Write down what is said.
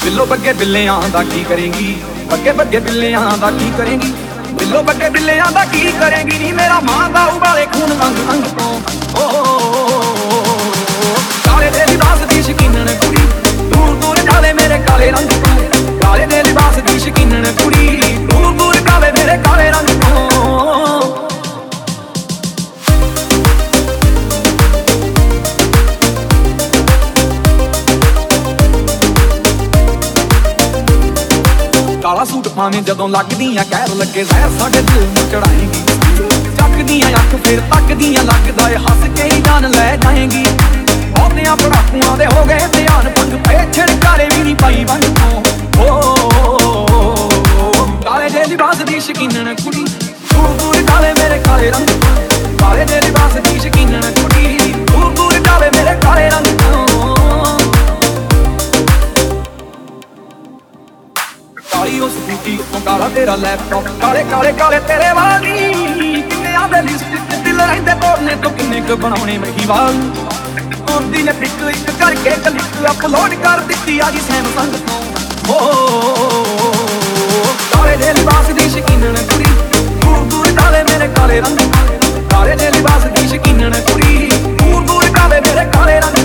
ਬਿੱਲੋ ਬੱਗੇ ਬਿੱਲਿਆਂ ਦਾ ਕੀ ਕਰੇਂਗੀ, ਬੱਗੇ ਬੱਗੇ ਬਿੱਲਿਆਂ ਦਾ ਕੀ ਕਰੇਂਗੀ, ਬਿੱਲੋ ਬੱਗੇ ਬਿੱਲਿਆਂ ਦਾ ਕੀ ਕਰੇਂਗੀ ਨੀ ਮੇਰਾ ਮਾਂ ਦਾ ਉਬਾਲੇ ਖੂਨ ਅੰਗ ਅੰਗ ਤੋਂ। ਕਾਲੇ ਦੇ ਲਿਬਾਸ ਦੀ ਸ਼ਕੀਨਣ ਕੁੜੀ ਦੂਰ ਦੂਰ ਜਾਵੇ ਮੇਰੇ ਕਾਲੇ ਰੰਗ ਤੋਂ, ਕਾਲੇ ਦੇ ਲਿਬਾਸ ਦੀ ਸ਼ਕੀਨਣ ਕੁੜੀ ਦੂਰ ਦੂਰ ਜਾਵੇ ਮੇਰੇ ਕਾਲੇ ਰੰਗ ਤੋਂ। ਕਾਲਾ ਸੂਟ ਪਾਵੇਂ ਜਦੋਂ ਲੱਗਦੀਆਂ ਕਹਿਰ ਲੱਗੇ ਜ਼ਹਿਰ ਸਾਡੇ ਦਿਲ ਨੂੰ ਚੜਾਏਂਗੀ, ਚੱਕਦੀਆਂ ਅੱਖ ਫਿਰ ਤੱਕਦੀਆਂ ਲੱਗਦਾ ਏ ਹੱਸ ਕੇ ਹੀ ਜਾਨ ਲੈ ਜਾਏਂਗੀ। ਬਹੁਤਿਆਂ ਪੜਾਕੂਆਂ ਦੇ ਹੋ ਗਏ ਧਿਆਨ ਪੰਗ ਪਏ ਛਿੜਕਾਰੇ ਵੀ ਨਹੀਂ ਪਾਈ ਵੰਗ ਤੋਂ। ਕਾਲੇ ਦੇ ਲਿਬਾਸ ਦੀ ਸ਼ਕੀਨਣ ਕੁੜੀ ਦੂਰ ਦੂਰ ਜਾਵੇ ਮੇਰੇ ਕਾਲੇ ਰੰਗ ਤੋਂ, ਕਾਲੇ ਦੇ ਲਿਬਾਸ ਦੀ ਸ਼ਕੀਨਣ ਕੁੜੀ ਦੂਰ ਦੂਰ ਜਾਵੇ ਮੇਰੇ ਕਾਲੇ ਰੰਗ ਤੋਂ। ਕਾਲੀ ਉਹ ਸਕੂਟੀ ਉੱਤੋਂ ਕਾਲਾ ਤੇਰਾ ਲੈਪਟਾਪ, ਕਾਲੇ ਕਾਲੇ ਕਾਲੇ ਤੇਰੇ ਵਾਲ ਨੀ ਕਿੰਨੇ ਆਦੇ ਲਿਸਟ ਤੇ ਦਿਲ ਰਹਿੰਦੇ ਤੋੜਨੇ ਤੋਂ ਕਿੰਨੇ ਕੁ ਬਣਾਉਣੇ ਮਹੀਵਾਲ। ਆਉਂਦੀ ਨੇ ਪਿਕ ਇੱਕ ਕਰਕੇ ਕਲਿੱਕ ਅਪਲੋਡ ਕਰ ਦਿੱਤੀ ਆ ਜੀ ਸੈਮਸੰਗ ਤੋਂ। ਕਾਲੇ ਦੇ ਲਿਬਾਸ ਦੀ ਸ਼ਕੀਨਣ ਕੁੜੀ ਦੂਰ ਦੂਰ ਜਾਵੇ ਮੇਰੇ ਕਾਲੇ ਰੰਗ, ਕਾਲੇ ਦੇ ਲਿਬਾਸ ਦੀ ਸ਼ਕੀਨਣ ਕੁੜੀ ਦੂਰ ਦੂਰ ਜਾਵੇ ਮੇਰੇ ਕਾਲੇ ਰੰਗ।